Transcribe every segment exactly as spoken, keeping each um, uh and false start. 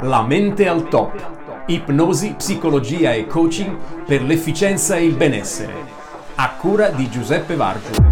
La mente al top. Ipnosi, psicologia e coaching per l'efficienza e il benessere. A cura di Giuseppe Vargio.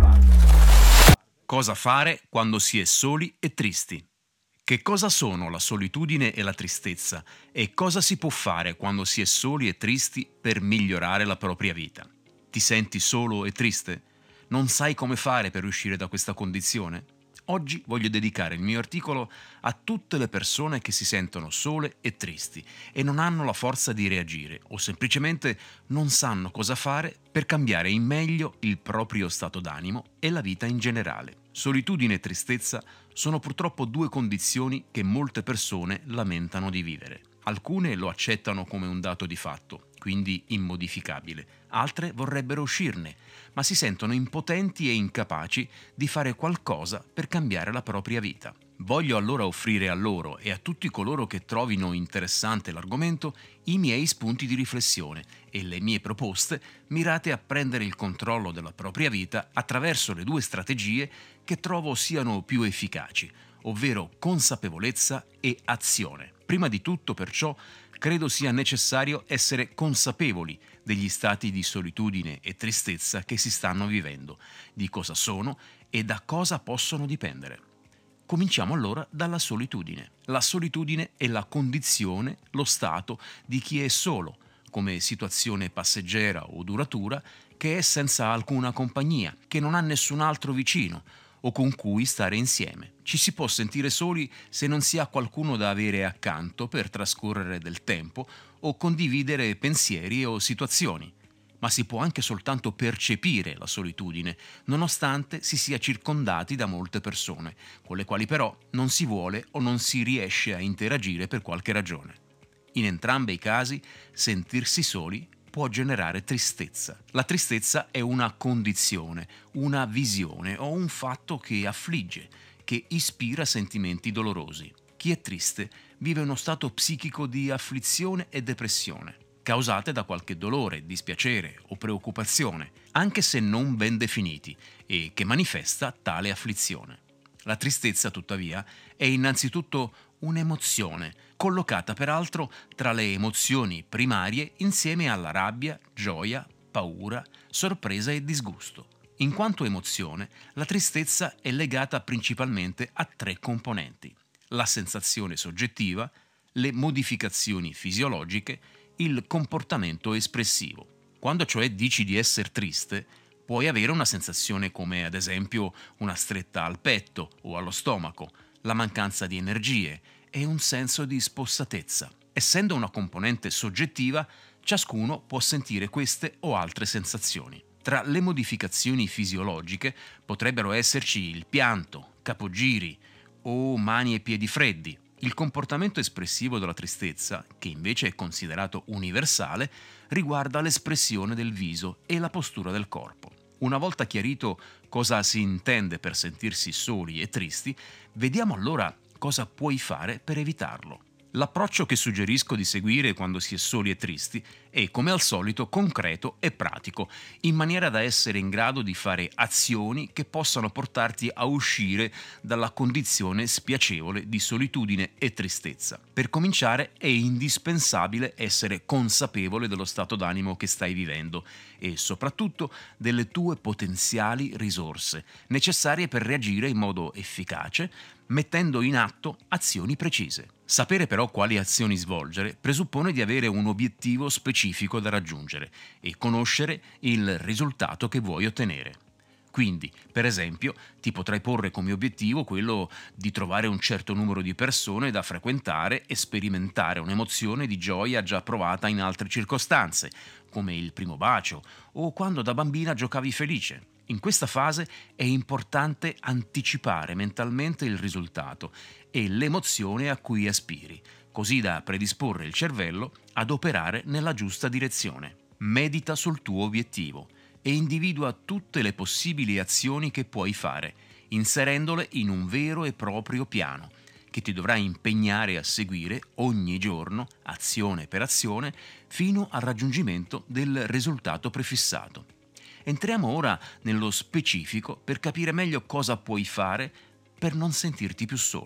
Cosa fare quando si è soli e tristi? Che cosa sono la solitudine e la tristezza e cosa si può fare quando si è soli e tristi per migliorare la propria vita? Ti senti solo e triste? Non sai come fare per uscire da questa condizione? Oggi voglio dedicare il mio articolo a tutte le persone che si sentono sole e tristi e non hanno la forza di reagire o semplicemente non sanno cosa fare per cambiare in meglio il proprio stato d'animo e la vita in generale. Solitudine e tristezza sono purtroppo due condizioni che molte persone lamentano di vivere. Alcune lo accettano come un dato di fatto, quindi immodificabile. Altre vorrebbero uscirne, ma si sentono impotenti e incapaci di fare qualcosa per cambiare la propria vita. Voglio allora offrire a loro e a tutti coloro che trovino interessante l'argomento i miei spunti di riflessione e le mie proposte mirate a prendere il controllo della propria vita attraverso le due strategie che trovo siano più efficaci, ovvero consapevolezza e azione. Prima di tutto, perciò, credo sia necessario essere consapevoli degli stati di solitudine e tristezza che si stanno vivendo, di cosa sono e da cosa possono dipendere. Cominciamo allora dalla solitudine. La solitudine è la condizione, lo stato di chi è solo, come situazione passeggera o duratura, che è senza alcuna compagnia, che non ha nessun altro vicino o con cui stare insieme. Ci si può sentire soli se non si ha qualcuno da avere accanto per trascorrere del tempo o condividere pensieri o situazioni. Ma si può anche soltanto percepire la solitudine, nonostante si sia circondati da molte persone, con le quali però non si vuole o non si riesce a interagire per qualche ragione. In entrambi i casi, sentirsi soli può generare tristezza. La tristezza è una condizione, una visione o un fatto che affligge, che ispira sentimenti dolorosi. Chi è triste vive uno stato psichico di afflizione e depressione, causate da qualche dolore, dispiacere o preoccupazione, anche se non ben definiti, e che manifesta tale afflizione. La tristezza, tuttavia, è innanzitutto un'emozione, collocata peraltro tra le emozioni primarie insieme alla rabbia, gioia, paura, sorpresa e disgusto. In quanto emozione, la tristezza è legata principalmente a tre componenti: la sensazione soggettiva, le modificazioni fisiologiche, il comportamento espressivo. Quando cioè dici di essere triste, puoi avere una sensazione come ad esempio una stretta al petto o allo stomaco, la mancanza di energie e un senso di spossatezza. Essendo una componente soggettiva, ciascuno può sentire queste o altre sensazioni. Tra le modificazioni fisiologiche potrebbero esserci il pianto, capogiri o mani e piedi freddi. Il comportamento espressivo della tristezza, che invece è considerato universale, riguarda l'espressione del viso e la postura del corpo. Una volta chiarito cosa si intende per sentirsi soli e tristi, vediamo allora cosa puoi fare per evitarlo. L'approccio che suggerisco di seguire quando si è soli e tristi è, come al solito, concreto e pratico, in maniera da essere in grado di fare azioni che possano portarti a uscire dalla condizione spiacevole di solitudine e tristezza. Per cominciare è indispensabile essere consapevole dello stato d'animo che stai vivendo e soprattutto delle tue potenziali risorse, necessarie per reagire in modo efficace, mettendo in atto azioni precise. Sapere però quali azioni svolgere presuppone di avere un obiettivo specifico da raggiungere e conoscere il risultato che vuoi ottenere. Quindi, per esempio, ti potrai porre come obiettivo quello di trovare un certo numero di persone da frequentare e sperimentare un'emozione di gioia già provata in altre circostanze, come il primo bacio o quando da bambina giocavi felice. In questa fase è importante anticipare mentalmente il risultato e l'emozione a cui aspiri, così da predisporre il cervello ad operare nella giusta direzione. Medita sul tuo obiettivo e individua tutte le possibili azioni che puoi fare, inserendole in un vero e proprio piano, che ti dovrai impegnare a seguire ogni giorno, azione per azione, fino al raggiungimento del risultato prefissato. Entriamo ora nello specifico per capire meglio cosa puoi fare per non sentirti più solo.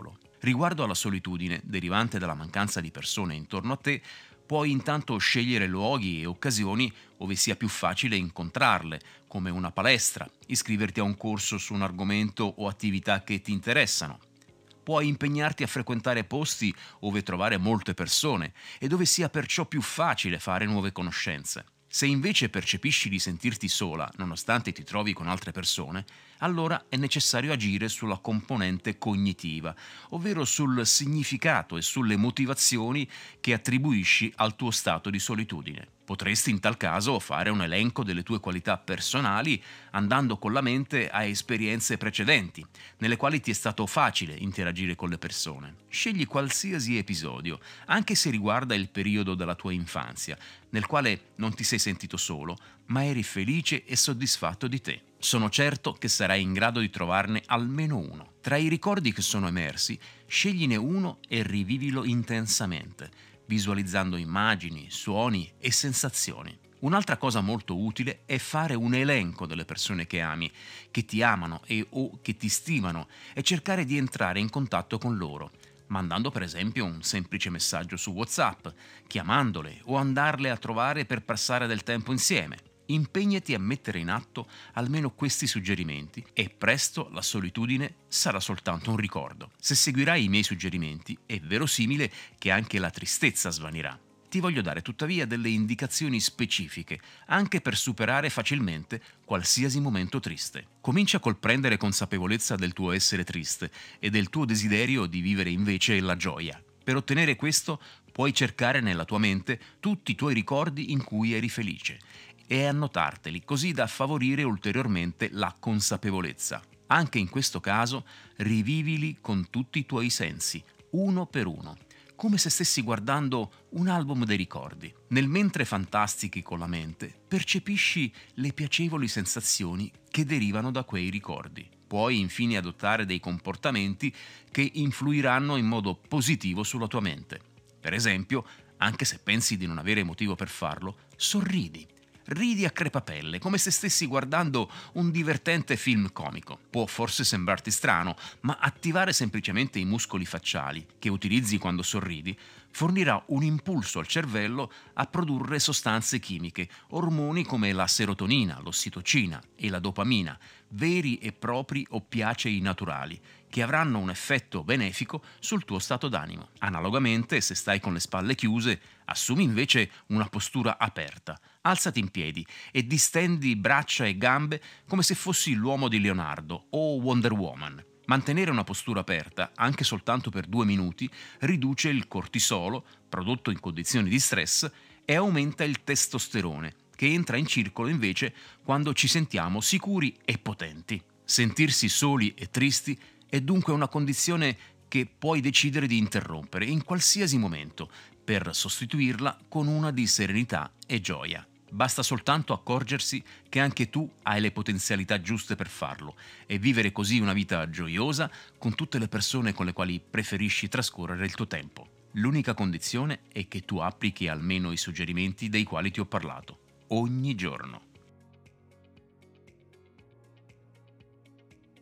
Riguardo alla solitudine derivante dalla mancanza di persone intorno a te, puoi intanto scegliere luoghi e occasioni dove sia più facile incontrarle, come una palestra, iscriverti a un corso su un argomento o attività che ti interessano. Puoi impegnarti a frequentare posti dove trovare molte persone e dove sia perciò più facile fare nuove conoscenze. Se invece percepisci di sentirti sola, nonostante ti trovi con altre persone, allora è necessario agire sulla componente cognitiva, ovvero sul significato e sulle motivazioni che attribuisci al tuo stato di solitudine. Potresti in tal caso fare un elenco delle tue qualità personali andando con la mente a esperienze precedenti, nelle quali ti è stato facile interagire con le persone. Scegli qualsiasi episodio, anche se riguarda il periodo della tua infanzia, nel quale non ti sei sentito solo, ma eri felice e soddisfatto di te. Sono certo che sarai in grado di trovarne almeno uno. Tra i ricordi che sono emersi, scegliene uno e rivivilo intensamente, visualizzando immagini, suoni e sensazioni. Un'altra cosa molto utile è fare un elenco delle persone che ami, che ti amano e o che ti stimano e cercare di entrare in contatto con loro, mandando per esempio un semplice messaggio su WhatsApp, chiamandole o andarle a trovare per passare del tempo insieme. Impegnati a mettere in atto almeno questi suggerimenti e presto la solitudine sarà soltanto un ricordo. Se seguirai i miei suggerimenti, è verosimile che anche la tristezza svanirà. Ti voglio dare tuttavia delle indicazioni specifiche, anche per superare facilmente qualsiasi momento triste. Comincia col prendere consapevolezza del tuo essere triste e del tuo desiderio di vivere invece la gioia. Per ottenere questo, puoi cercare nella tua mente tutti i tuoi ricordi in cui eri felice e annotarteli così da favorire ulteriormente la consapevolezza. Anche in questo caso, rivivili con tutti i tuoi sensi, uno per uno, come se stessi guardando un album dei ricordi. Nel mentre fantastichi con la mente, percepisci le piacevoli sensazioni che derivano da quei ricordi. Puoi infine adottare dei comportamenti che influiranno in modo positivo sulla tua mente. Per esempio, anche se pensi di non avere motivo per farlo, sorridi. Ridi a crepapelle, come se stessi guardando un divertente film comico. Può forse sembrarti strano, ma attivare semplicemente i muscoli facciali, che utilizzi quando sorridi, fornirà un impulso al cervello a produrre sostanze chimiche, ormoni come la serotonina, l'ossitocina e la dopamina, veri e propri oppiacei naturali, che avranno un effetto benefico sul tuo stato d'animo. Analogamente, se stai con le spalle chiuse, assumi invece una postura aperta. Alzati in piedi e distendi braccia e gambe come se fossi l'uomo di Leonardo o Wonder Woman. Mantenere una postura aperta, anche soltanto per due minuti, riduce il cortisolo, prodotto in condizioni di stress, e aumenta il testosterone, che entra in circolo invece quando ci sentiamo sicuri e potenti. Sentirsi soli e tristi è dunque una condizione che puoi decidere di interrompere in qualsiasi momento per sostituirla con una di serenità e gioia. Basta soltanto accorgersi che anche tu hai le potenzialità giuste per farlo e vivere così una vita gioiosa con tutte le persone con le quali preferisci trascorrere il tuo tempo. L'unica condizione è che tu applichi almeno i suggerimenti dei quali ti ho parlato, ogni giorno.